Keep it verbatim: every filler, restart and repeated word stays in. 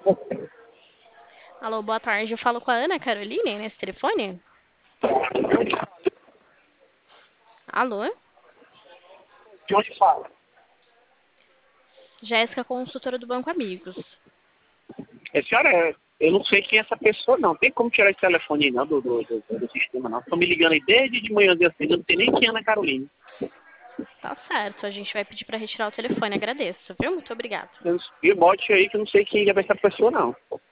Alô, boa tarde. Eu falo com a Ana Caroline nesse telefone? Alô? De onde fala? Jéssica, consultora do Banco Amigos. É, senhora, eu não sei quem é essa pessoa, não. Tem como tirar esse telefone aí, não, do, do, do, do sistema, não. Estão me ligando aí desde de manhãzinha assim, eu não sei nem quem é Ana Carolina. Tá certo, a gente vai pedir para retirar o telefone. Agradeço, viu? Muito obrigada. Eu- E bote aí que eu não sei quem é essa pessoa, não.